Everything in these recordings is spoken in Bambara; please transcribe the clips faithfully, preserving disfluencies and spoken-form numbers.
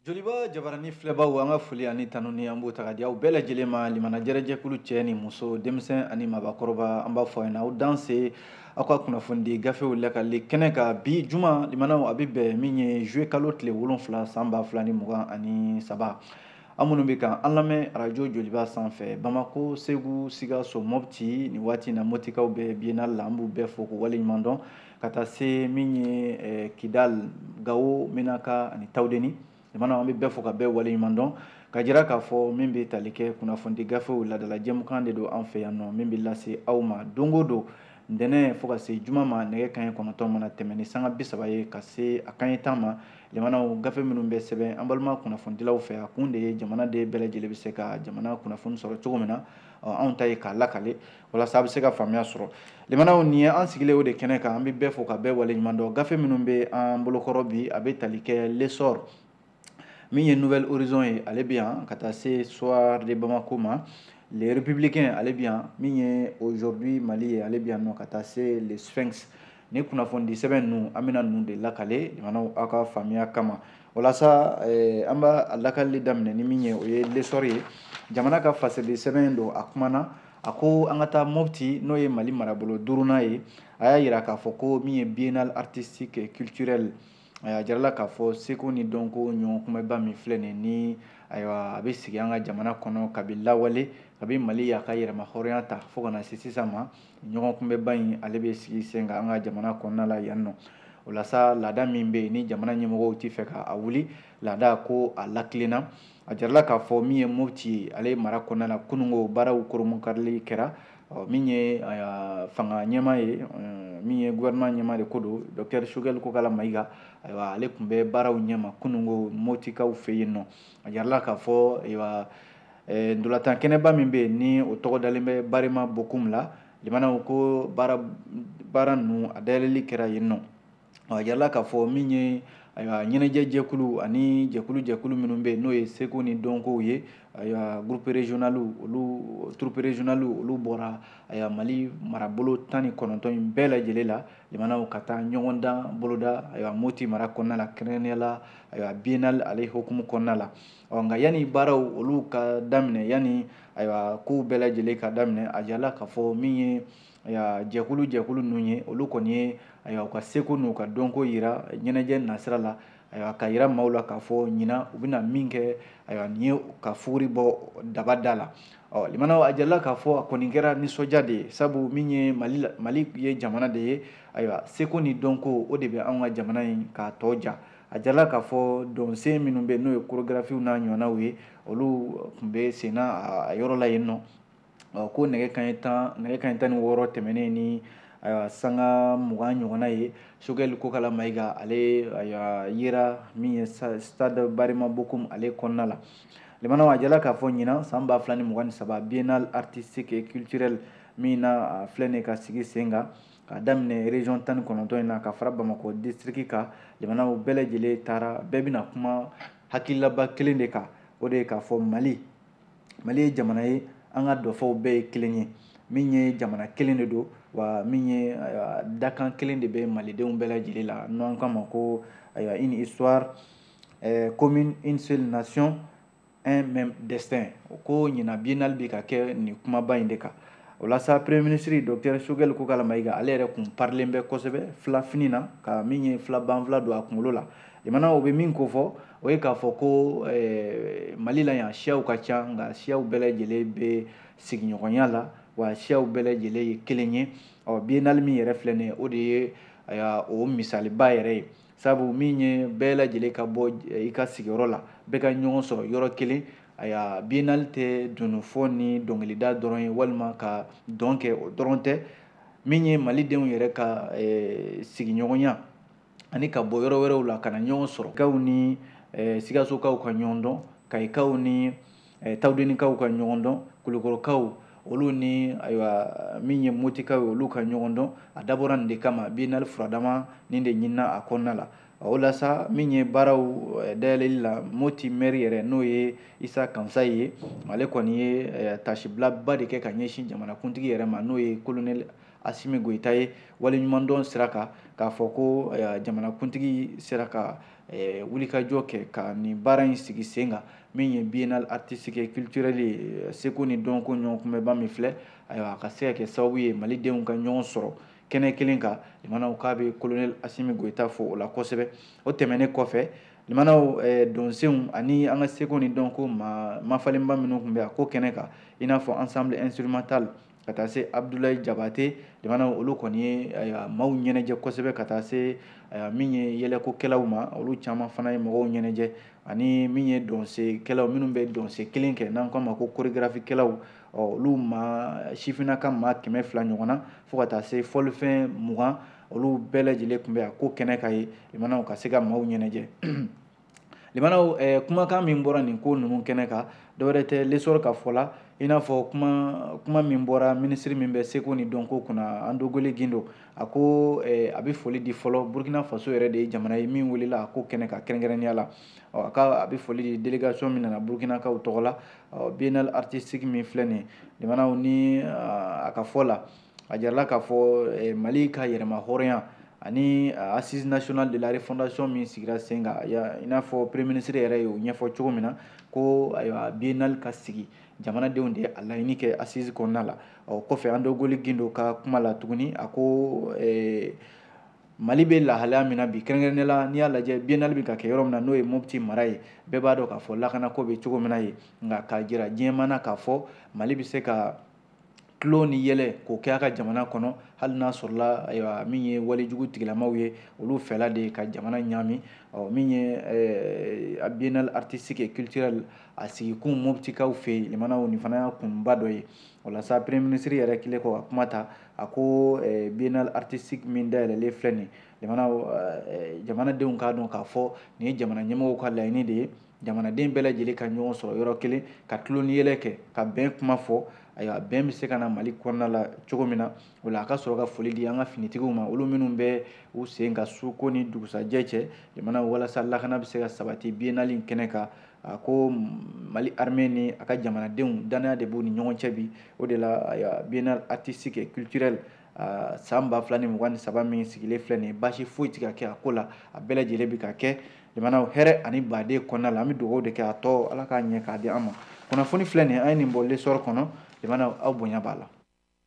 Joliba jabarani filɛbaw an ka foli ani tanu ni an b'o ta ka di aw bɛɛ lajɛlen ma limana jɛrɛjɛkulu cɛ ni muso denmisɛn ani mabakɔrɔba an b'a fɔ a ɲɛna aw danse aw ka kunnafoni gafew lakali kɛnɛ ka bi juma limanaw a bɛ bɛn min ye juillet kalo tile wolonwula san ba fila ni mugan ani saba an minnu bɛ kan an lamɛn arajo joliba sanfɛ Bamako Segu Sikaso Mopti ni waati in na Moptikaw bɛ biennale la an b'u bɛɛ fo k'u waleɲuman dɔn ka taa se min ye Kidal Gao Menaka ani Tawudeni jamana an bɛ bɛɛ fo ka bɛɛ waleɲuman dɔn ka jira k'a fɔ min bɛ tali kɛ kunnafoni gafew ladala jɛmukan de don an fɛ yan nɔ min bɛ lase aw ma don o don ntɛnɛn fo ka se juma ma nɛgɛ kanɲɛ kɔnɔntɔn mana tɛmɛ ni sanga bi saba ye ka se a kanɲɛ tan ma limanaw gafe minnu bɛ sɛbɛn an balima kunnafonidilaw fɛ a kun de ye jamana de bɛɛ lajɛlen bɛ se ka jamana kunnafoni sɔrɔ cogo min na anw ta ye k'a lakale walasa a bɛ se ka faamuya sɔrɔ limanaw nin ye an sigilen o de kɛnɛ kan an bɛ bɛɛ fo ka bɛɛ waleɲuman dɔn gafe minnu bɛ an bolokɔrɔ bi a bɛ tali kɛ l'essor min ye Nouvelle Horizon ye ale bɛ yan ka taa se Soir de Bamako ma les Républicains ale bɛ yan min ye Aujourd'hui Mali ye ale bɛ yan nɔ ka taa se le Sphinx ni kunnafoni sɛbɛn ninnu an bɛna ninnu de lakale jamanaw aw ka faamuya kama walasa an b'a lakaleli daminɛ ni min ye o ye l'essor ye jamana ka fasɛde sɛbɛn don a kumana a ko an ka taa Mopti n'o ye Mali marabolo duurunan ye a y'a jira k'a fɔ ko min ye biennale artistique et culturelle a jarala k'a fɔ seko ni dɔnko ɲɔgɔn kunbɛba min filɛ nin ni ayiwa a bɛ sigi an ka jamana kɔnɔ kabi lawale kabi Mali y'a ka yɛrɛma hɔrɔnya ta fo ka na se sisan ma ɲɔgɔn kunbɛba in ale bɛ sigi sen kan an ka jamana kɔnɔna la yan nɔ o la sa laada min bɛ yen ni jamana ɲɛmɔgɔw tɛ fɛ k'a wuli laada ko a lakilenna a jarala k'a fɔ min ye Mopti ye ale mara kɔnɔna la kunungo baaraw koromokarili kɛra min ye fanga ɲɛmaa ye min ye gouvernement ɲɛmaa de ko don docteur Choguel Kokala Mayiga ayiwa ale tun bɛ baaraw ɲɛma kunungo Moptikaw fɛ yen nɔ a jarala k'a fɔ ayiwa ndolantan kɛnɛba min bɛ yen ni o tɔgɔ dalen bɛ Barema Bokum la limanaw ko baara baara ninnu a dayɛlɛli kɛra yen nɔ a jarala k'a fɔ min ye ayiwa ɲɛnajɛ jɛkulu ani jɛkulu jɛkulu minnu bɛ yen n'o ye seko ni dɔnkow ye ayiwa groupe régional olu troupe régional olu bɔra ayiwa Mali marabolo tan ni kɔnɔntɔn in bɛɛ lajɛlen la limanaw ka taa ɲɔgɔn dan boloda ayiwa Mopti mara kɔnɔna la kɛrɛnkɛrɛnnenya la ayiwa biennale ale hukumu kɔnɔna la ɔ nka yanni baaraw olu ka daminɛ yanni ayiwa kow bɛɛ lajɛlen ka daminɛ a jarala k'a fɔ min ye ayiwa jɛkulu jɛkulu ninnu ye olu kɔni ye ayiwa u ka seko n'u ka dɔnko yira ɲɛnajɛ nasira la ayiwa ka yira maaw la k'a fɔ ɲina u bɛna min kɛ ayiwa nin ye ka fuguri bɔ daba da la ɔ limanaw a jarala k'a fɔ a kɔni kɛra nisɔndiya de ye sabu min ye Mali la Mali ye jamana de ye ayiwa seko ni dɔnko o de bɛ anw ka jamana in k'a tɔ ja a jarala k'a fɔ dɔnsen minnu bɛ yen n'o ye chorégraphies n'a ɲɔgɔnnaw ye olu tun bɛ senna a yɔrɔ la yen nɔ ko nɛgɛ kanɲɛ tan nɛgɛ kanɲɛ tan ni wɔɔrɔ tɛmɛnen ni ayiwa sanga mugan ɲɔgɔnna ye Choguel Kokala Mayiga ale ayiwa yera min ye stade Barema Bokum ale kɔnɔna la limanaw a jarala k'a fɔ ɲina san ba fila ni mugan ni saba biennale artistique et culturelle min na a filɛ nin ye ka sigi sen kan k'a daminɛ région tan ni kɔnɔntɔn in na ka fara Bamakɔ district kan limanaw bɛɛ lajɛlen taara bɛɛ bɛna kuma hakililaba kelen de kan o de ye k'a fɔ Mali Mali ye jamana ye an ka dɔfɔw bɛɛ ye kelen ye min ye jamana kelen de don wa min ye dakan kelen de bɛ malidenw bɛɛ lajɛlen la n'an k'a ma ko ayiwa une histoire commune une seule nation un même destin ko ɲina biennale bɛ ka kɛ nin kumaba in de kan o la sa premier ministre docteur Choguel Kokala Mayiga ale yɛrɛ kun parilen bɛ kosɛbɛ filafini na ka min ye filabanfila don a kunkolo la limanaw o bɛ min ko fɔ o ye k'a fɔ ko Mali la yan siyaw ka ca nka siyaw bɛɛ lajɛlen bɛ sigiɲɔgɔnya la wa siyaw bɛɛ lajɛlen ye kelen ye ɔ biennale min yɛrɛ filɛ nin ye o de ye ayiwa o misaliba yɛrɛ ye sabu min ye bɛɛ lajɛlen ka bɔ i ka sigiyɔrɔ la bɛɛ ka ɲɔgɔn sɔrɔ yɔrɔ kelen ayiwa biennale tɛ dununfɔ ni dɔnkilida dɔrɔn ye walima ka dɔn kɛ o dɔrɔn tɛ min ye malidenw yɛrɛ ka sigiɲɔgɔnya ani ka bɔ yɔrɔ wɛrɛw la ka na ɲɔgɔn sɔrɔ kaw ni sikasokaw ka ɲɔgɔn dɔn kayikaw ni tawudenikaw ka ɲɔgɔn dɔn kulukɔrɔkaw olu ni ayiwa min ye Moptikaw ye olu ka ɲɔgɔn dɔn a dabɔra nin de kama biennale furadama nin de ɲinina a kɔnɔna la o la sa min ye baaraw dayɛlɛli la Mopti maire yɛrɛ n'o ye Isa Kansayi ye ale kɔni ye tasibilaba de kɛ ka ɲɛsin jamanakuntigi yɛrɛ ma n'o ye colonel Asimi Goita ye waleɲumandɔn sira kan k'a fɔ ko jamanakuntigi sera ka wulikajɔ kɛ ka nin baara in sigi sen kan min ye biennale artistique et culturelle ye seko ni dɔnko ɲɔgɔn kunbɛnba min filɛ ayiwa a ka se ka kɛ sababu ye malidenw ka ɲɔgɔn sɔrɔ kɛnɛ kelen kan limanaw k'a bɛ colonel Asimi Goita fo o la kosɛbɛ o tɛmɛnen kɔfɛ limanaw donsenw ani an ka seko ni dɔnko mafalenba minnu tun bɛ a ko kɛnɛ kan i n'a fɔ ensemble instrumental ka taa se Abdulayi Jabate limanaw olu kɔni ye maaw ɲɛnajɛ kosɛbɛ ka taa se min ye yɛlɛkokɛlaw ma olu caman fana ye mɔgɔw ɲɛnajɛ ani min ye dɔnsekɛlaw minnu bɛ dɔnse kelen kɛ n'an k'a ma ko chorégraphie-kɛlaw olu ma sifinnaka maa kɛmɛ fila ɲɔgɔn na fo ka taa se fɔlifɛn mugan olu bɛɛ lajɛlen tun bɛ a ko kɛnɛ kan ye limanaw ka se ka maaw ɲɛnajɛ limanaw kumakan min bɔra nin ko ninnu kɛnɛ kan dɔwɛrɛ tɛ lesɔrɔ ka fɔ la i n'a fɔ kuma kuma min bɔra minisiri min bɛ seko ni dɔnko kunna Andogole Gindo a ko a bɛ foli di fɔlɔ Burkina Faso yɛrɛ de ye jamana ye min welela a ko kɛnɛ kan kɛrɛnkɛrɛnnenya la a ka a bɛ foli di délégation min nana Burkinakaw tɔgɔ la biennale artistique min filɛ nin ye limanaw ni a ka fɔ la a jarala k'a fɔ Mali ka yɛrɛma hɔrɔnya ani assise nationale de la refondation min sigira sen kan i n'a fɔ premier ministre yɛrɛ ye o ɲɛfɔ cogo min na ko ayiwa biennale ka sigi jamanadenw de a laɲini kɛ assise kɔnɔna la ɔ kɔfɛ Andogole Gindo ka kuma la tuguni a ko Mali bɛ lahalaya min na bi kɛrɛnkɛrɛnnenya la n'i y'a lajɛ biennale bɛ ka kɛ yɔrɔ min na n'o ye Mopti mara ye bɛɛ b'a dɔn k'a fɔ lakanako bɛ cogo min na ye nka k'a jira diɲɛmaa na k'a fɔ Mali bɛ se ka tulo ni yɛlɛ k'o kɛ a ka jamana kɔnɔ hali n'a sɔrɔla ayiwa min ye walejugu tigilamaw ye olu fɛla de ka jamana ɲami ɔ min ye biennale artistique et culturelle a sigikun Moptikaw fɛ yen limanaw nin fana y'a kunba dɔ ye o la sa premier ministre yɛrɛ kɛlen kɔ ka kuma ta a ko biennale artistique min dayɛlɛlen filɛ nin limanaw jamanadenw k'a dɔn k'a fɔ nin ye jamana ɲɛmɔgɔw ka laɲini de ye jamanaden bɛɛ lajɛlen ka ɲɔgɔn sɔrɔ yɔrɔ kelen ka tulo ni yɛlɛ kɛ ka bɛn kuma fɔ ayiwa bɛn bɛ se ka na Mali kɔnɔna la cogo min na o la a ka sɔrɔ ka foli di an ka finitigiw ma olu minnu bɛ u sen ka suko ni dugusajɛ cɛ limanaw walasa lakana bɛ se ka sabati biennale in kɛnɛ kan a ko Mali armée ni a ka jamanadenw danaya de b'u ni ɲɔgɔn cɛ bi o de la biennale artistique et culturelle san ba fila ni mugan ni saba min sigilen filɛ nin ye baasi foyi tɛ ka kɛ a ko la a bɛɛ lajɛlen bɛ ka kɛ limanaw hɛrɛ ani baden kɔnɔna la an bɛ dugawu de kɛ a tɔ ala k'a ɲɛ k'a di an ma kunnafoni filɛ nin ye an ye nin bɔ lesɔrɔ kɔnɔ limanaw aw bonya b'a la.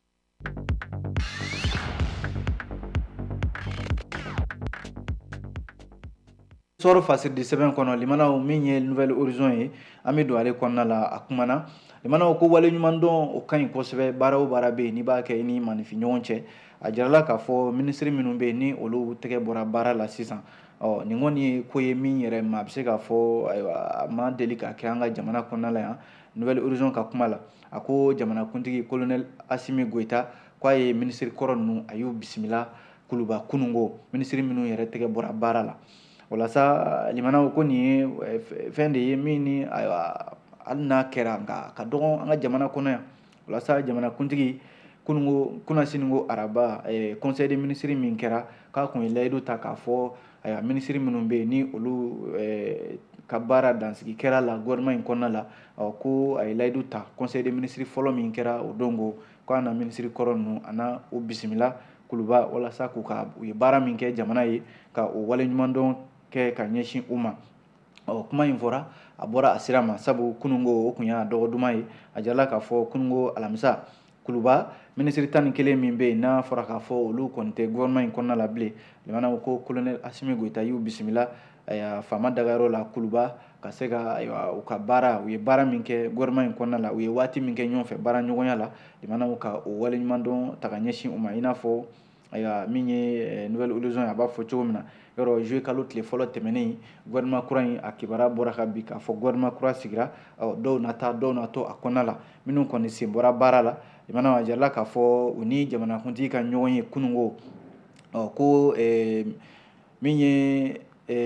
Sɔrɔ fasiridi sɛbɛn kɔnɔ limanaw min ye nouvelle horizon ye an bɛ don ale kɔnɔna la a kumana limanaw ko wale ɲuman dɔn o ka ɲi kosɛbɛ baara o baara bɛ yen n'i b'a kɛ i ni manifin ɲɔgɔn cɛ a jarala k'a fɔ minisiri minnu bɛ yen ni olu tɛgɛ bɔra baara la sisan ɔ nin kɔni ye ko ye min yɛrɛ ma a bɛ se k'a fɔ ayiwa a ma deli ka kɛ an ka jamana kɔnɔna la yan nouvelle horizon ka kuma la a ko jamanakuntigi colonel Asimi Goita k'a ye minisiri kɔrɔ ninnu a y'u bisimila kuluba kunungo minisiri minnu yɛrɛ tɛgɛ bɔra baara la walasa limanaw ko nin ye fɛn de ye min ni ayiwa hali n'a kɛra nka ka dɔgɔ an ka jamana kɔnɔ yan walasa jamanakuntigi kunungo kunasini araba conseil des ministres min kɛra k'a kun ye layidu ta k'a fɔ ayiwa minisiri minnu bɛ yen ni olu ka baara dansigi kɛra la gouvernement in kɔnɔna la ko a ye layidu ta conseil des ministres fɔlɔ min kɛra o don ko k'a na minisiri kɔrɔ ninnu a na o bisimila kuluba walasa k'u ka u ye baara min kɛ jamana ye ka o waleɲumandɔn kɛ ka ɲɛsin u ma ɔ kuma in fɔra a bɔra a sira ma sabu kunungo o kun y'a dɔgɔ duman ye a jarala k'a fɔ kunungo alamisa kuluba minisiri tan ni kelen min bɛ yen n'a fɔra k'a fɔ olu kɔni tɛ gouvernement in kɔnɔna la bilen limanaw ko colonel Asimi Goita y'u bisimila faama dagayɔrɔ la kuluba ka se ka u ka baara u ye baara min kɛ gouvernement in kɔnɔna la u ye waati min kɛ ɲɔgɔn fɛ baara ɲɔgɔnya la limanaw ka o waleɲumandɔn ta ka ɲɛsin u ma i n'a fɔ ayiwa min ye nouvelle horizon a b'a fɔ cogo min na yɔrɔ juillet kalo tile fɔlɔ tɛmɛnen gouvernement kura in a kibaruya bɔra ka bin k'a fɔ gouvernement kura sigira dɔw nata dɔw natɔ a kɔnɔna la minnu kɔni sen bɔra baara la limanaw a jarala k'a fɔ u ni jamanakuntigi ka ɲɔgɔn ye kunungo ko min ye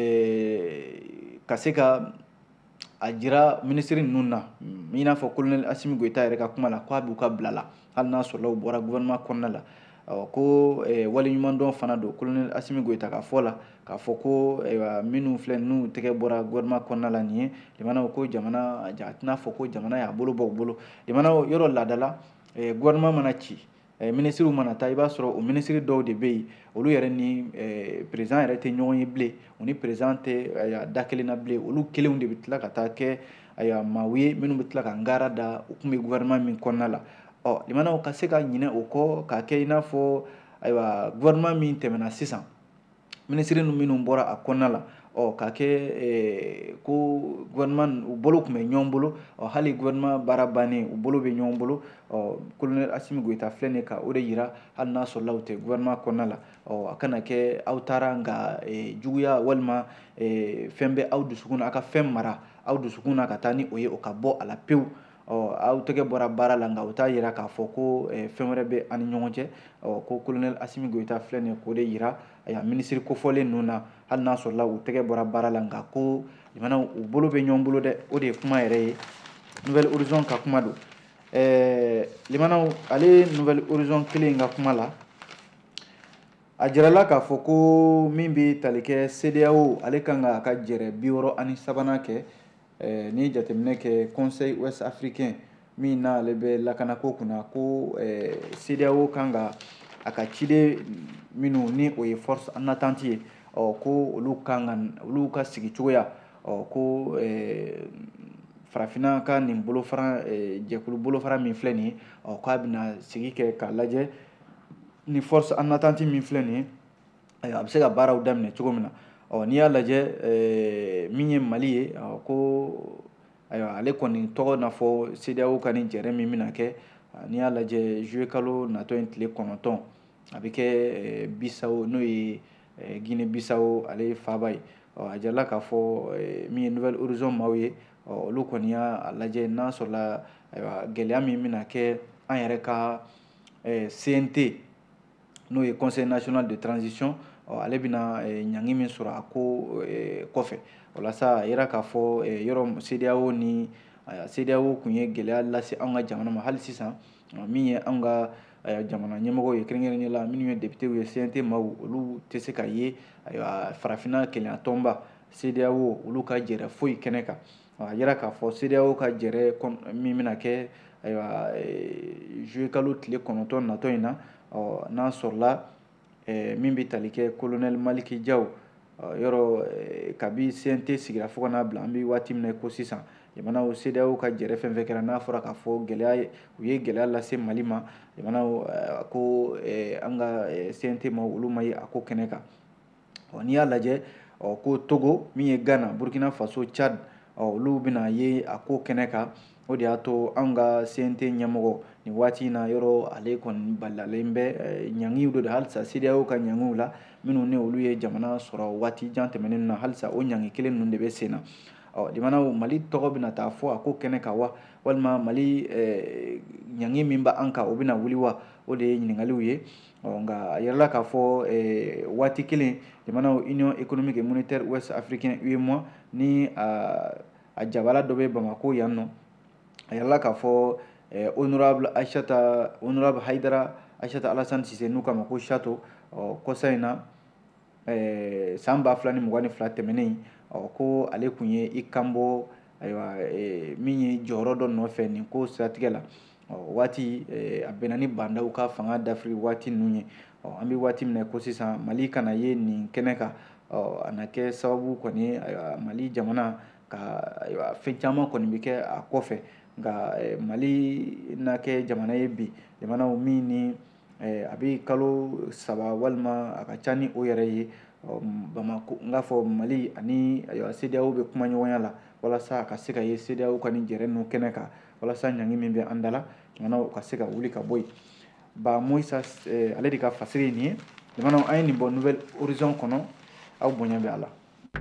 ka se ka a jira minisiri ninnu na i n'a fɔ colonel Asimi Goita yɛrɛ ka kuma la k'a b'u ka bila la hali n'a sɔrɔla u bɔra gouvernement kɔnɔna la ko waleɲumandɔn fana don colonel Asimi Goita ka fɔ la k'a fɔ ko minnu filɛ n'u tɛgɛ bɔra gouvernement kɔnɔna la nin ye limanaw ko jamana a tɛna fɔ ko jamana y'a bolo bɔ u bolo limanaw yɔrɔ laadala gouvernement mana ci minisiriw mana taa i b'a sɔrɔ o minisiri dɔw de bɛ yen olu yɛrɛ ni président yɛrɛ tɛ ɲɔgɔn ye bilen u ni président tɛ da kelen na bilen olu kelenw de bɛ tila ka taa kɛ maaw ye minnu bɛ tila ka ngara da u tun bɛ gouvernement min kɔnɔna la ɔ limanaw ka se ka ɲinɛ o kɔ k'a kɛ i n'a fɔ ayiwa gouvernement min tɛmɛna sisan minisiri minnu bɔra a kɔnɔna la ɔ k'a kɛ ko gouvernement u bolo tun bɛ ɲɔgɔn bolo ɔ hali gouvernement baara bannen u bolo bɛ ɲɔgɔn bolo ɔ colonel Asimi Goyita filɛ nin ka o de yira hali n'a sɔrɔla u tɛ gouvernement kɔnɔna la ɔ a kana kɛ aw taara nka juguya walima fɛn bɛ aw dusukun na aw ka fɛn mara aw dusukun na ka taa ni o ye o ka bɔ a la pewu ɔ aw tɛgɛ bɔra baara la nka o t'a yira k'a fɔ ko fɛn wɛrɛ bɛ an ni ɲɔgɔn cɛ ɔ ko colonel Asimi Goyita filɛ nin k'o de yira minisiri kofɔlen ninnu na hali n'a sɔrɔla u tɛgɛ bɔra baara la nka ko limanaw u bolo bɛ ɲɔgɔn bolo dɛ o de ye kuma yɛrɛ ye Nouvelle Horizon ka kuma don ɛɛ limanaw ale Nouvelle Horizon kelen ka kuma la a jirala k'a fɔ ko min bɛ tali kɛ C E D E A O ale kan ka ka jɛrɛ bi wɔɔrɔ ani sabanan kɛ ɛɛ ni jateminɛ kɛ Conseil Ouest Africain min n'ale bɛ lakanako kunna ko ɛɛ C E D E A O kan ka a ka ciden minnu ni o ye force en attente ye ɔ ko olu kan ka olu ka sigi cogoya ɔ ko ɛɛ farafinna ka nin bolofara jɛkulu bolofara min filɛ nin ye ɔ k'a bɛna sigi kɛ k'a lajɛ ni force en attente min filɛ nin ye a bɛ se ka baaraw daminɛ cogo min na ɔ n'i y'a lajɛ min ye Mali ye ko ayiwa ale kɔni tɔgɔ n'a fɔ C E D E A O ka nin jɛrɛ min bɛna kɛ n'i y'a lajɛ juillet kalo natɔ in tile kɔnɔntɔn a bɛ kɛ Bisawo n'o ye Guinée Bisawo ale faaba ye ɔ a jirala k'a fɔ min ye Nouvelle Horizon maaw ye ɔ olu kɔni y'a lajɛ n'a sɔrɔla ayiwa gɛlɛya min bɛna kɛ an yɛrɛ ka C N T n'o ye Conseil national de transition ɔ ale bɛna ɲangi min sɔrɔ a ko kɔfɛ walasa a yira k'a fɔ yɔrɔ C E D E A O ni C E D E A O tun ye gɛlɛya lase anw ka jamana ma hali sisan min ye anw ka jamana ɲɛmɔgɔw ye kɛrɛnkɛrɛnnenya la minnu ye députés ye C N T maaw olu tɛ se ka ye ayiwa farafinna kelenya tɔnba C E D E A O olu ka jɛrɛ foyi kɛnɛ kan a yira k'a fɔ C E D E A O ka jɛrɛ min bɛna kɛ ayiwa juillet kalo tile kɔnɔntɔn natɔ in na ɔ n'a sɔrɔla min bɛ tali kɛ colonel Maliki Jaw yɔrɔ kabi C N T sigira fo ka n'a bila an bɛ waati min na ko sisan jamanaw C E D E A O ka jɛrɛ fɛn fɛn kɛra n'a fɔra k'a fɔ gɛlɛya u ye gɛlɛya lase Mali ma jamanaw ko an ka C N T ma olu ma ye a ko kɛnɛ kan ɔ n'i y'a lajɛ ɔ ko Togo min ye Ghana Burkina Faso Tchad ɔ olu bɛna ye a ko kɛnɛ kan o de y'a to an ka C N T ɲɛmɔgɔ nin waati in na yɔrɔ ale kɔni balalen bɛ ɲangiw de halisa C E D E A O ka ɲangiw la minnu ni olu ye jamana sɔrɔ waati jan tɛmɛnen na halisa o ɲangi kelen ninnu de bɛ sen na ɔ limanaw Mali tɔgɔ bɛna taa fɔ a ko kɛnɛ kan wa walima Mali ɲangi min bɛ an kan o bɛna wuli wa o de ye ɲininkaliw ye ɔ nka a yirala k'a fɔ waati kelen limanaw Union économique et monétaire ouest africain U E M O A ni a jabala dɔ bɛ Bamako yan nɔ a yirala k'a fɔ honorable Aïssata honorable Haïdara Aïssata Alassane Cissé n'u k'a ma ko Chateau ɔ kɔsa in na san ba fila ni mugan ni fila tɛmɛnen ɔ ko ale tun ye i kanbɔ ayiwa min ye jɔyɔrɔ dɔ nɔfɛ nin ko siratigɛ la ɔ waati a bɛnna ni bandaw ka fanga dafiri waati ninnu ye ɔ an bɛ waati min na ko sisan Mali kana ye nin kɛnɛ kan ɔ a na kɛ sababu kɔni ayiwa Mali jamana ka ayiwa fɛn caman kɔni bɛ kɛ a kɔfɛ nka Mali na kɛ jamana ye bi jamanaw min ni a bɛ kalo saba walima a ka ca ni o yɛrɛ ye Bamako n k'a fɔ Mali ani C E D E A O bɛ kuma ɲɔgɔnya la walasa a ka se ka ye C E D E A O ka nin jɛrɛ ninnu kɛnɛ kan walasa ɲangi min bɛ an da la jamanaw ka se ka wuli ka bɔ yen Ba Moyisa ale de ka fasiri ye nin ye jamanaw an ye nin bɔ Nouvelle Horizon kɔnɔ aw bonya bɛ a la.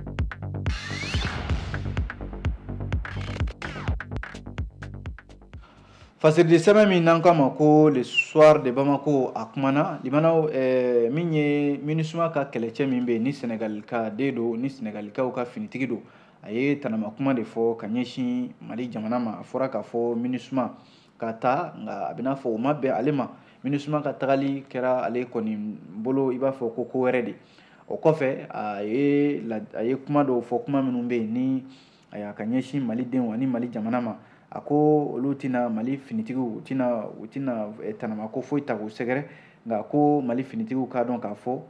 Fasiridi sɛbɛn min n'an k'a ma ko le soir de Bamako a kumana limanaw min ye MINUSMA ka kɛlɛcɛ min bɛ yen ni Senegalika den don ni Senegalikaw ka finitigi don a ye tanama kuma de fɔ ka ɲɛsin Mali jamana ma a fɔra k'a fɔ MINUSMA ka taa nka a bɛ n'a fɔ o ma bɛn ale ma MINUSMA ka tagali kɛra ale kɔni bolo i b'a fɔ ko ko wɛrɛ de o kɔfɛ a ye a ye kuma dɔw fɔ kuma minnu bɛ yen ni a ka ɲɛsin Malidenw ani Mali jamana ma a ko olu tɛna Mali finitigiw u tɛna u tɛna tanama ko foyi ta k'u sɛgɛrɛ nka ko Mali finitigiw k'a dɔn k'a fɔ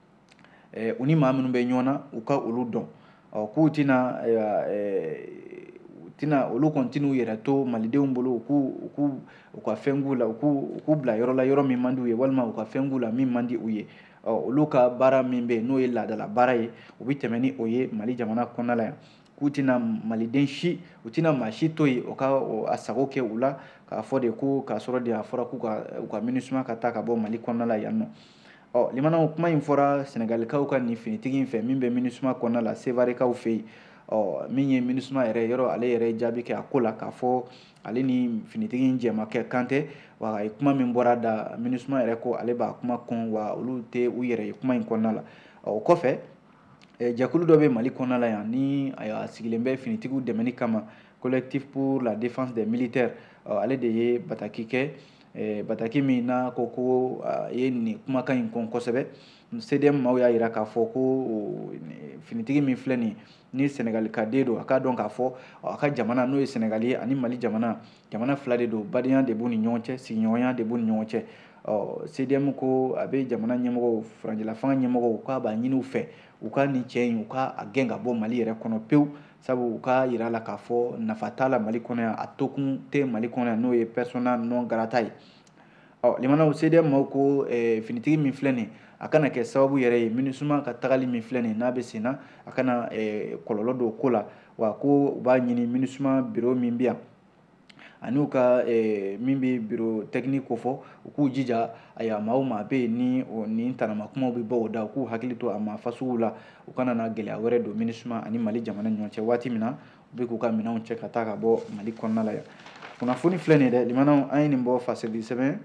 eh, u ni maa minnu bɛ ɲɔgɔn na u ka olu dɔn ɔ k'u tɛna eh, u tɛna olu kɔni tɛna u yɛrɛ to malidenw bolo u k'u u k'u u ka fɛn k'u la u k'u u k'u bila yɔrɔ la yɔrɔ min man di u ye walima u ka fɛn k'u la min man di u ye ɔ olu ka baara min bɛ yen n'o ye laadala baara ye u bɛ tɛmɛ ni o ye Mali jamana kɔnɔna la yan k'u tɛna maliden si u tɛna maa si to yen o ka a sago kɛ u la k'a fɔ de ko k'a sɔrɔ de a fɔra k'u ka u ka MINUSMA ka taa ka bɔ Mali kɔnɔna la yan nɔ ɔ limanaw kuma in fɔra Senegalikaw ka nin finitigi in fɛ min bɛ MINUSMA kɔnɔna la Sevarekaw fɛ yen ɔ min ye MINUSMA yɛrɛ yɔrɔ ale yɛrɛ jaabi kɛ a ko la k'a fɔ ale ni finitigi in jɛmakɛ kan tɛ wa a ye kuma min bɔra da MINUSMA yɛrɛ ko ale b'a kuma kɔn wa olu tɛ u yɛrɛ ye kuma in kɔnɔna la o kɔfɛ jɛkulu dɔ bɛ Mali kɔnɔna la yan ni a sigilen bɛ finitigiw dɛmɛni kama collectif pour la défense des militaires ale de ye bataki kɛ bataki min n'a ko ko a ye nin kumakan in kɔn kosɛbɛ C D M maaw y'a jira k'a fɔ ko finitigi min filɛ nin ni Senegalikaden don a k'a dɔn k'a fɔ a ka jamana n'o ye Senegali ye ani Mali jamana jamana fila de don badenya de b'u ni ɲɔgɔn cɛ sigiɲɔgɔnya de b'u ni ɲɔgɔn cɛ ɔ C D M ko a bɛ jamana ɲɛmɔgɔw farancɛla fanga ɲɛmɔgɔw k'a b'a ɲini u fɛ u ka nin cɛ in u ka a gɛn ka bɔ Mali yɛrɛ kɔnɔ pewu sabu u ka yira la k'a fɔ nafa t'a la Mali kɔnɔ yan a tokun tɛ Mali kɔnɔ yan n'o ye persona non grata ye ɔ limanaw C D M maaw ko finitigi min filɛ nin a kana kɛ sababu yɛrɛ ye MINUSMA ka tagali min filɛ nin n'a bɛ sen na a kana kɔlɔlɔ don ko la wa ko u b'a ɲini MINUSMA bureau min bɛ yan ani u ka min bɛ bureau technique ko fɔ u k'u jija aya maa o maa bɛ yen ni nin tanama kumaw bɛ bɔ o da u k'u hakili to a maa fasuguw la u kana na gɛlɛya wɛrɛ don MINUSMA ani Mali jamana ni ɲɔgɔn cɛ waati min na u bɛ k'u ka minɛnw cɛ ka taa ka bɔ Mali kɔnɔna la yan kunnafoni filɛ nin ye dɛ limanaw an ye nin bɔ fasɛdi sɛbɛn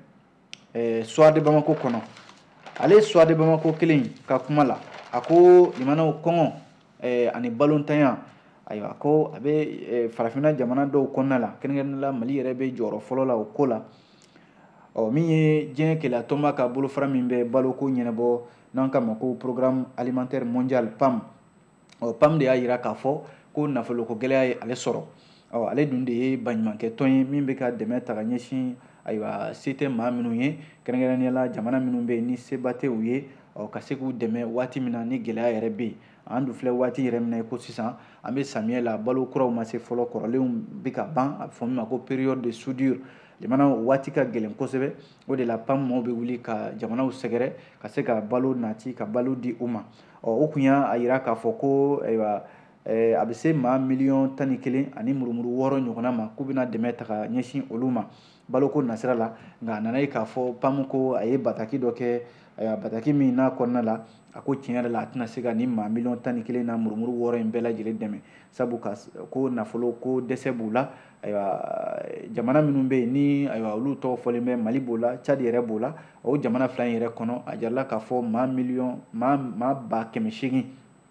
Soir de Bamako kɔnɔ ale Soir de Bamako kelen ka kuma la a ko limanaw kɔngɔ ani balɔntanya ayiwa ko a bɛ farafinna jamana dɔw kɔnɔna la kɛrɛnkɛrɛnnenya la Mali yɛrɛ bɛ jɔyɔrɔ fɔlɔ la o ko la ɔ min ye diɲɛ kɛlɛ tɔnba ka bolofara min bɛ baloko ɲɛnabɔ n'an k'a ma ko programme alimentaire mondial P A M ɔ P A M de y'a jira k'a fɔ ko nafoloko gɛlɛya ye ale sɔrɔ ɔ ale dun de ye baɲumankɛ tɔn ye min bɛ ka dɛmɛ ta ka ɲɛsin ayiwa se tɛ maa minnu ye kɛrɛnkɛrɛnnenya la jamana minnu bɛ yen ni seba tɛ u ye ɔ ka se k'u dɛmɛ waati min na ni gɛlɛya yɛrɛ bɛ yen an dun filɛ waati yɛrɛ min na ko sisan an bɛ samiyɛ la balo kuraw ma se fɔlɔ kɔrɔlenw bɛ ka ban a bɛ fɔ min ma ko période de soudure limanaw waati ka gɛlɛn kosɛbɛ o de la P A M maaw bɛ wuli ka jamanaw sɛgɛrɛ ka se ka balo nati ka balo di u ma ɔ o kun y'a jira k'a fɔ ko ayiwa a bɛ se maa miliyɔn tan ni kelen ani murumuru wɔɔrɔ ɲɔgɔnna ma k'u bɛna dɛmɛ ta ka ɲɛsin olu ma baloko nasira la nka a nana ye k'a fɔ P A M ko a ye bataki dɔ kɛ bataki min n'a kɔnɔna la a ko tiɲɛ yɛrɛ la a tɛna se ka ni maa miliyɔn tan ni kelen na murumuru wɔɔrɔ in bɛɛ lajɛlen dɛmɛ sabu ko nafolo ko dɛsɛ b'u la ayiwa jamana minnu bɛ yen ni ayiwa olu tɔgɔ fɔlen bɛ Mali b'o la Tchad yɛrɛ b'o la o jamana fila in yɛrɛ kɔnɔ a jarala k'a fɔ maa miliyɔn maa maa ba kɛmɛ seegin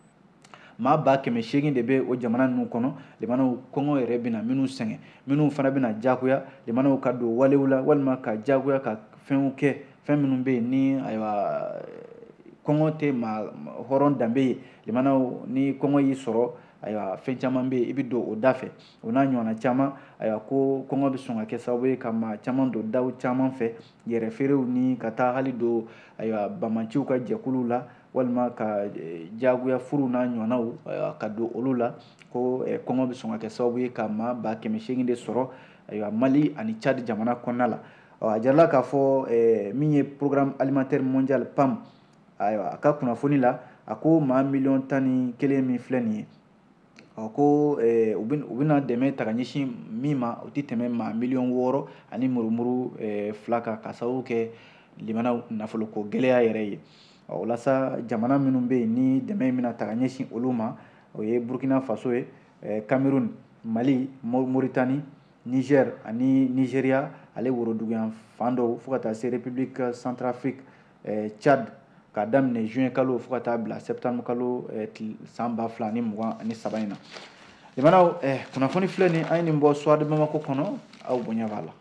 maa ba kɛmɛ seegin de bɛ o jamana ninnu kɔnɔ limanaw kɔngɔ yɛrɛ bɛna minnu sɛgɛn minnu fana bɛna jagoya limanaw ka don walew la walima ka jagoya ka fɛnw kɛ fɛn minnu bɛ yen ni ayiwa kɔngɔ tɛ maa hɔrɔn danbe ye limanaw ni kɔngɔ y'i sɔrɔ ayiwa fɛn caman bɛ yen i bɛ don o da fɛ o n'a ɲɔgɔnna caman ayiwa ko kɔngɔ bɛ sɔn ka kɛ sababu ye ka maa caman don daw caman fɛ yɛrɛ feerew ni ka taa hali don ayiwa bamaciw ka jɛkuluw la walima ka jagoya furu n'a ɲɔgɔnnaw ka don olu la ko kɔngɔ bɛ sɔn ka kɛ sababu ye ka maa ba kɛmɛ seegin de sɔrɔ ayiwa Mali ani Tchad jamana kɔnɔna la ɔ a jarala k'a fɔ min ye programme alimentaire mondial P A M ayiwa a ka kunnafoni la a ko maa miliyɔn tan ni kelen min filɛ nin ye ɔ ko u bɛna dɛmɛ ta ka ɲɛsin min ma o tɛ tɛmɛ maa miliyɔn wɔɔrɔ ani murumuru fila kan ka sababu kɛ limanaw nafoloko gɛlɛya yɛrɛ ye ɔ walasa jamana minnu bɛ yen ni dɛmɛ in bɛna ta ka ɲɛsin olu ma o ye Burkina Faso ye Cameroun Mali Mauritanie Niger ani Nigeria ale woroduguyan fan dɔw fo ka taa se République Centrafrique Tchad k'a daminɛ juin kalo fo ka taa bila septembre kalo san ba fila ani mugan ani saba in na limanaw kunnafoni filɛ nin an ye nin bɔ Soir de Bamako kɔnɔ aw bonya b'a la.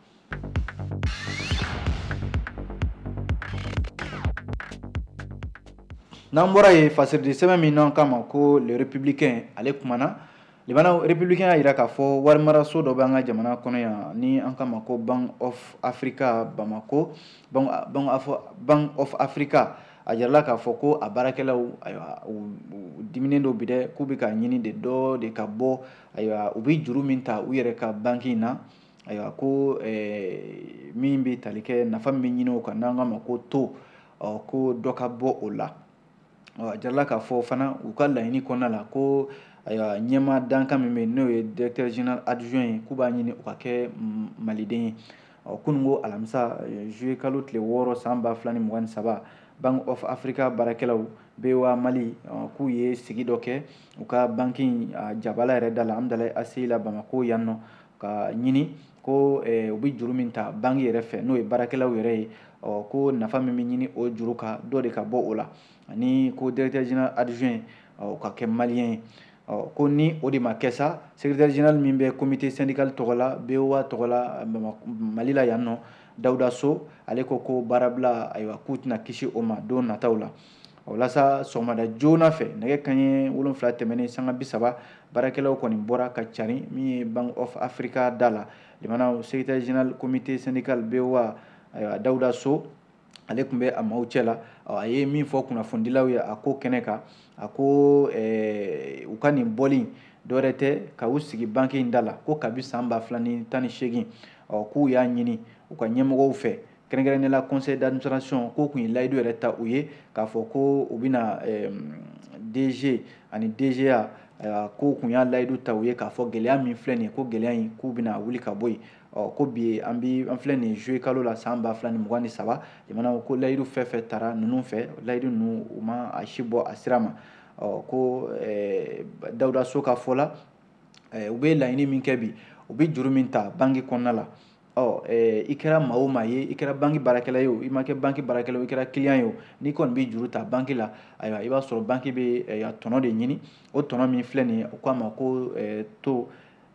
N'an bɔra yen fasɛrɛdi sɛbɛn min n'an k'a ma ko le républicain ale kumana limana républicain y'a yira k'a fɔ warimaraso dɔ bɛ an ka jamana kɔnɔ yan ni an k'a ma ko Bank of Africa Bamako Bank, Bank, of, Bank of Africa a jirala k'a fɔ ko a baarakɛlaw ayiwa u diminen dɔ bi dɛ k'u bɛ ka ɲini de dɔ de ka bɔ ayiwa u bɛ juru min ta u yɛrɛ ka banki in na ayiwa ko ɛɛ min bɛ tali kɛ nafa min bɛ ɲini o kan n'an k'a ma ko to ɔ ko dɔ ka bɔ o la ɔ a jirala k'a fɔ fana u ka laɲini kɔnɔna la ko ayiwa ɲɛmaa dankan min bɛ yen n'o ye directeur général adjoint ye k'u b'a ɲini u ka kɛ maliden ye ɔ kunun ko alamisa juillet kalo tile wɔɔrɔ san ba fila ni mugan ni saba Bank of Africa baarakɛlaw B O A Mali k'u ye sigi dɔ kɛ u ka banki in jabala yɛrɛ da la Amdalayi Aseyi la Bamako yan nɔ ka ɲini ko u bɛ juru min ta banki yɛrɛ fɛ n'o ye baarakɛlaw yɛrɛ ye ɔ ko nafa min bɛ ɲini o juru kan dɔ de ka bɔ o la ani ko directeur général adjoint o ka kɛ maliyɛn ye ɔ ko ni o de ma kɛ sa secrétaire général min bɛ comité syndical tɔgɔ la B O A tɔgɔ la Mali la yan nɔ Dawuda So ale ko ko baarabila ayiwa k'u tɛna kisi o ma don nataw la o la sa sɔgɔmada joona fɛ nɛgɛ kanɲɛ wolonfila tɛmɛnen sanga bi saba baarakɛlaw kɔni bɔra ka carin min ye Bank of Africa da la limana secrétaire général comité syndical B O A ayiwa Dawuda So ale tun bɛ a maaw cɛ la a ye min fɔ kunnafonidilaw ye a ko kɛnɛ kan a ko u ka nin bɔli dɔwɛrɛ tɛ ka u sigi banki in da la ko kabi san ba fila ni tan ni seegin k'u y'a ɲini u ka ɲɛmɔgɔw fɛ kɛrɛnkɛrɛnnenya la conseil d'administration k'o tun ye layidu yɛrɛ ta u ye k'a fɔ ko u bɛna D G ani D G A k'o tun y'a layidu ta u ye k'a fɔ gɛlɛya min filɛ nin ye ko gɛlɛya in k'u bɛna wuli ka bɔ yen ko bi an bi an filɛ nin juillet kalo la san ba fila ni mugan ni saba jamana ko layidu fɛn fɛn tara ninnu fɛ layidu ninnu u ma a si bɔ a sira ma ko Dawuda So ka fɔ la u bɛ laɲini min kɛ bi u bɛ juru min ta banki kɔnɔna la ɔ i kɛra maa o maa ye i kɛra banki baarakɛla ye o i ma kɛ banki baarakɛla i kɛra client ye o n'i kɔni bɛ juru ta banki la ayiwa i b'a sɔrɔ banki bɛ tɔnɔ de ɲini o tɔnɔ min filɛ nin ye o k'a ma ko to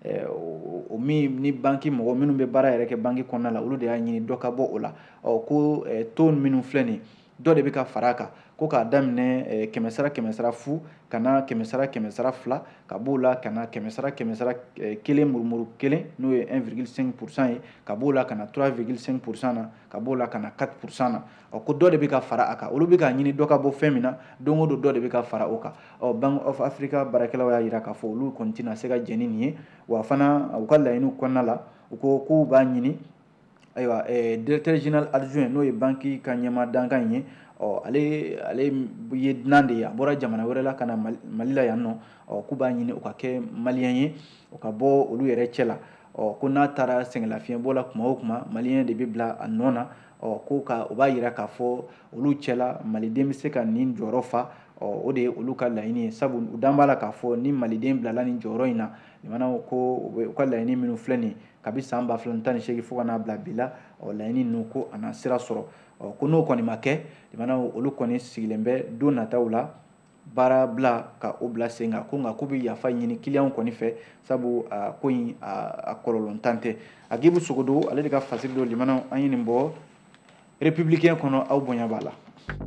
o min ni banki mɔgɔ minnu bɛ baara yɛrɛ kɛ banki kɔnɔna la olu de y'a ɲini dɔ ka bɔ o la ɔ ko to minnu filɛ nin ye dɔ de bɛ ka fara a kan ko k'a daminɛ kɛmɛ sara kɛmɛ sara fu ka na kɛmɛ sara kɛmɛ sara fila ka b'o la ka na kɛmɛ sara kɛmɛ sara kelen murumuru kelen n'o ye un virgule cinq pour cent ye ka b'o la ka na trois virgule cinq pour cent na ka b'o la ka na quatre pour cent na ɔ ko dɔ de bɛ ka fara a kan olu bɛ k'a ɲini dɔ ka bɔ fɛn min na don o don dɔ de bɛ ka fara o kan ɔ Bank of Africa baarakɛlaw y'a jira k'a fɔ olu kɔni tɛna se ka jɛn ni nin ye wa fana u ka laɲiniw kɔnɔna la u ko k'u b'a ɲini ayiwa directeur général adjoint n'o ye banki ka ɲɛmaa dankan in ye ɔ ale ale ye dunan de ye a bɔra jamana wɛrɛ la ka na Mali la yan nɔ ɔ k'u b'a ɲini u ka kɛ maliyɛn ye u ka bɔ olu yɛrɛ cɛ la ɔ ko n'a taara sɛgɛnlafiɲɛbɔ la tuma o tuma maliyɛn de bɛ bila a nɔ na ɔ ko ka o b'a jira k'a fɔ olu cɛ la maliden bɛ se ka nin jɔyɔrɔ fa ɔ o de ye olu ka laɲini ye sabu u dan b'a la k'a fɔ ni maliden bilala nin jɔyɔrɔ in na limana ko u ka laɲini minnu filɛ nin ye kabi san ba fila ni tan ni seegin fo ka n'a bila bi la ɔ laɲini ninnu ko a na sira sɔrɔ ɔ ko n'o kɔni ma kɛ limana olu kɔni sigilen bɛ don nataw la baara bila ka o bila sen kan ko nka k'u bɛ yafa ɲini client kɔni fɛ sabu a ko in a kɔlɔlɔntan tɛ Agibu Sogodo ale de ka fasiri don limana an ye nin bɔ républicain kɔnɔ aw bonya b'a la.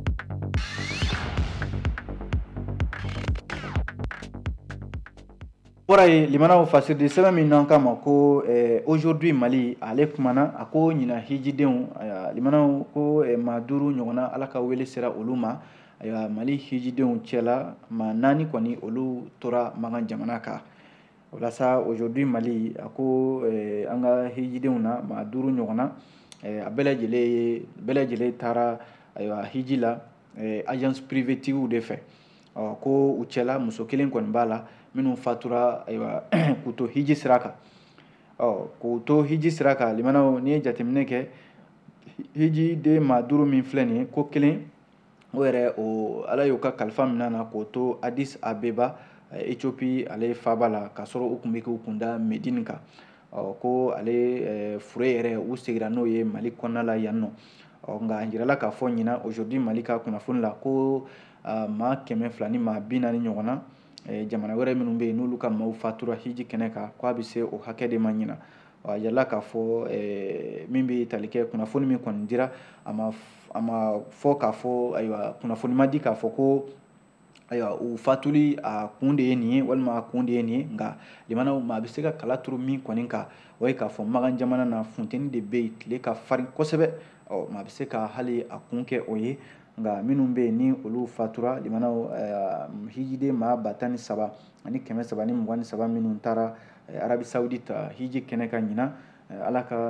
Bɔra ye limanaw fasiridi sɛbɛn min n'an k'a ma ko aujourd'hui Mali ale kumana a ko ɲina hijidenw limanaw ko maa duuru ɲɔgɔnna ala ka wele sera olu ma ayiwa Mali hijidenw cɛla maa naani kɔni olu tora Magan jamana kan o la sa aujourd'hui Mali a ko an ka hijidenw na maa duuru ɲɔgɔnna a bɛɛ lajɛlen ye bɛɛ lajɛlen taara ayiwa hiji la agence privée tigiw de fɛ ɔ ko u cɛla muso kelen kɔni b'a la minnu fatura ayiwa k'u to hiji sira kan ɔ k'u to hiji sira kan limanaw n'i ye jateminɛ kɛ hiji den maa duuru min filɛ nin ye ko kelen o yɛrɛ o ala y'o ka kalifa minɛ na k'o to Addis Abeba Éthiopie ale faaba la k'a sɔrɔ u tun bɛ k'u kunda Medine kan ɔ ko ale fure yɛrɛ u segira n'o ye Mali kɔnɔna la yan nɔ ɔ nka a jirala k'a fɔ ɲina aujourd'hui Mali ka kunnafoni la ko maa kɛmɛ fila ni maa bi naani ɲɔgɔnna jamana wɛrɛ minnu bɛ yen n'olu ka maaw fatura hiji kɛnɛ kan k'a bɛ se o hakɛ de ma ɲina a jirala k'a fɔ min bɛ tali kɛ kunnafoni min kɔni dira a ma a ma fɔ k'a fɔ ayiwa kunnafoni ma di k'a fɔ ko ayiwa u fatuli a kun de ye nin ye walima a kun de ye nin ye nka limanaw maa bɛ se ka kala turu min kɔni kan o ye k'a fɔ Magan jamana na funteni de bɛ yen tile ka farin kosɛbɛ ɔ maa bɛ se ka hali a kun kɛ o ye nka minnu bɛ yen ni olu fatura limanaw hijiden maa ba tan ni saba ani kɛmɛ saba ni mugan ni saba minnu taara Arabi Saoudite hiji kɛnɛ kan ɲinan ala ka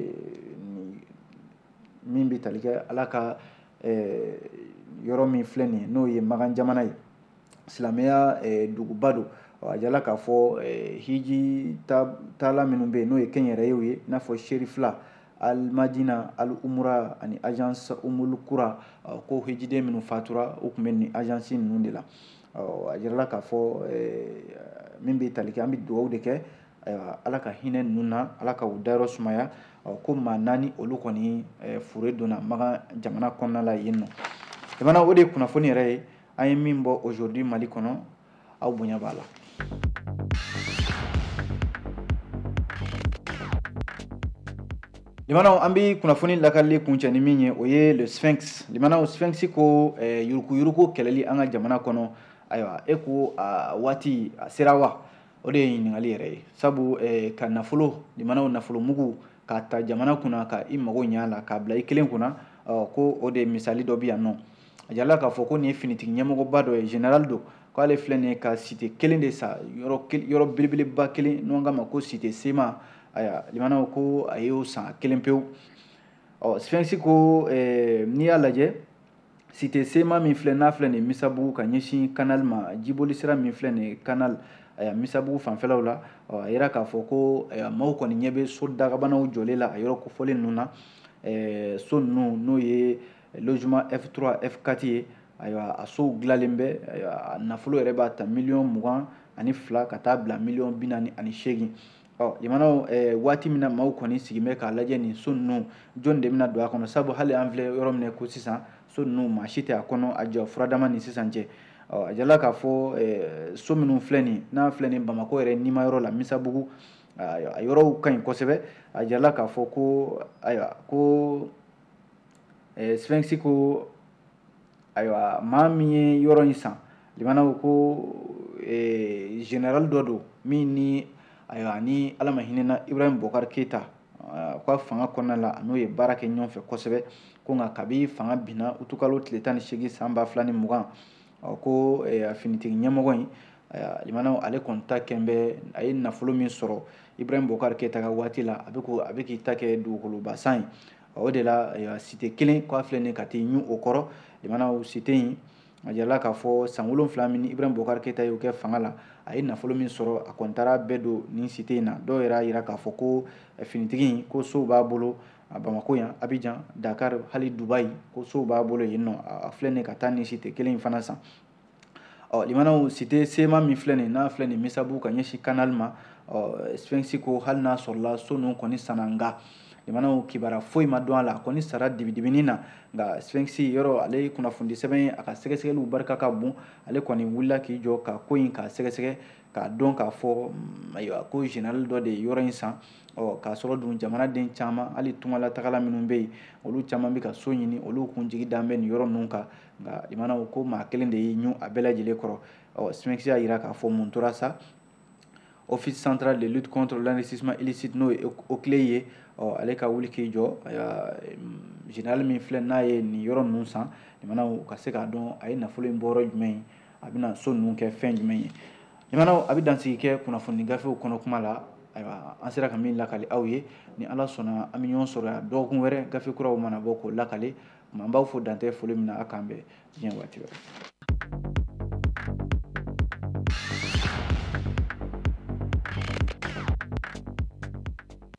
min bɛ tali kɛ ala ka yɔrɔ min filɛ nin ye n'o ye Magan jamana ye silamɛya duguba don a jala k'a fɔ hiji taala minnu bɛ yen n'o ye kɛnyɛrɛyew ye i n'a fɔ Sherifila Al Madina Al Umra ani agence Umul Qura ko hijiden minnu fatura u tun bɛ nin agence ninnu de la a jirala k'a fɔ min bɛ tali kɛ an bɛ dugawu de kɛ ala ka hinɛ ninnu na ala ka u dayɔrɔ sumaya ko maa naani olu kɔni fure donna Magan jamana kɔnɔna la yen nɔ jamana o de ye kunnafoni yɛrɛ ye an ye min bɔ aujourd'hui Mali kɔnɔ aw bonya b'a la. Limanaw an bɛ kunnafoni lakalili kuncɛ ni min ye o ye le Sphinx limanaw Sphinx ko yuruku yuruku kɛlɛli an ka jamana kɔnɔ ayiwa e ko a waati a sera wa o de ye ɲininkali yɛrɛ ye sabu ka nafolo limanaw nafolo mugu k'a ta jamana kunna ka i mago ɲɛ a la k'a bila i kelen kunna ko o de misali dɔ bɛ yan nɔ a jirala k'a fɔ ko nin ye finitigi ɲɛmɔgɔba dɔ ye général don k'ale filɛ nin ye ka cité kelen de sa yɔrɔ belebeleba kelen n'o k'a ma ko cité sema aya limanaw ko a y'o san kelen pewu ɔ Sphinx ko n'i y'a lajɛ cité sema min filɛ n'a filɛ nin Misabugu ka ɲɛsin canal ma jiboli sira min filɛ nin canal aya Misabugu fanfɛlaw la ɔ a yira k'a fɔ ko maaw kɔni ɲɛ bɛ so dagabanaw jɔlen la a yɔrɔ kofɔlen ninnu na so ninnu n'o ye logement F trois F quatre ye ayiwa a sow dilanlen bɛ a nafolo yɛrɛ b'a ta miliyɔn mugan ani fila ka taa bila miliyɔn bi naani ani seegin ɔ limanaw waati min na maaw kɔni sigin bɛ k'a lajɛ nin so ninnu jɔn de bɛna don a kɔnɔ sabu hali an filɛ yɔrɔ min ko sisan so ninnu maa si tɛ a kɔnɔ a jɔ furadama ni sisan cɛ ɔ a jirala k'a fɔ so minnu filɛ nin n'a filɛ nin Bamakɔ yɛrɛ nima yɔrɔ la Misabugu a yɔrɔw ka ɲi kosɛbɛ a jirala k'a fɔ ko ayiwa ko Sphinx ko ayiwa maa min ye yɔrɔ in san limanaw ko général dɔ don min ni ayiwa ni ala ma hinɛna Ibrahim Bokar Keita ka fanga kɔnɔna la n'o ye baara kɛ ɲɔgɔn fɛ kosɛbɛ ko nka kabi fanga binna utukalo tile tan ni seegin san ba fila ni mugan ko finitigi ɲɛmɔgɔ in limanaw ale kɔni ta kɛn bɛ a ye nafolo min sɔrɔ Ibrahim Bokar Keita ka waati la a bɛ a bɛ k'i ta kɛ dugukoloba san ye o de la cité kelen k'a filɛ nin ka t'i ɲun o kɔrɔ limanaw cité in a jirala k'a fɔ san wolonwula min ni Ibrahim Bokar Keita y'o kɛ fanga la a ye nafolo min sɔrɔ a kɔni taara bɛɛ don nin cité in na dɔw yɛrɛ y'a jira k'a fɔ ko finitigi in ko sow b'a bolo Bamako yan Abidjan Dakar hali Dubaï ko sow b'a bolo yen nɔ a filɛ nin ka taa nin cité kelen in fana san ɔ limanaw cité sema min filɛ nin n'a filɛ nin Misabugu ka ɲɛsin canal ma ɔ Sphinx ko hali n'a sɔrɔla so ninnu kɔni sanna nka limanaw kibaruya foyi ma dɔn a la a kɔni sara dibidibinin na nka Sphinx yɔrɔ ale ye kunnafoni sɛbɛn ye a ka sɛgɛsɛgɛliw barika ka bon ale kɔni wulila k'i jɔ ka ko in k'a sɛgɛsɛgɛ k'a dɔn k'a fɔ ayiwa ko général dɔ de ye yɔrɔ in san ɔ k'a sɔrɔ dun jamanaden caman hali tungalatagala minnu bɛ yen olu caman bɛ ka so ɲini olu kun jigi dan bɛ nin yɔrɔ ninnu kan nka limanaw ko maa kelen de y'i ɲun a bɛɛ lajɛlen kɔrɔ ɔ Sphinx y'a jira k'a fɔ mun tora sa office central de lutte contre l'enrichissement illicite n'o ye O C L E ye ɔ ale ka wuli k'i jɔ général min filɛ n'a ye nin yɔrɔ ninnu san limanaw ka se k'a dɔn a ye nafolo in bɔ yɔrɔ jumɛn ye a bɛna so ninnu kɛ fɛn jumɛn ye limanaw a bɛ dansigi kɛ kunnafoni gafew kɔnɔ kuma la ayiwa an sera ka min lakali aw ye ni ala sɔnna an bɛ ɲɔgɔn sɔrɔ yan dɔgɔkun wɛrɛ gafe kuraw mana bɔ k'o lakale an b'aw fo dantɛ foli min na a k'an bɛn diɲɛ waati wɛrɛ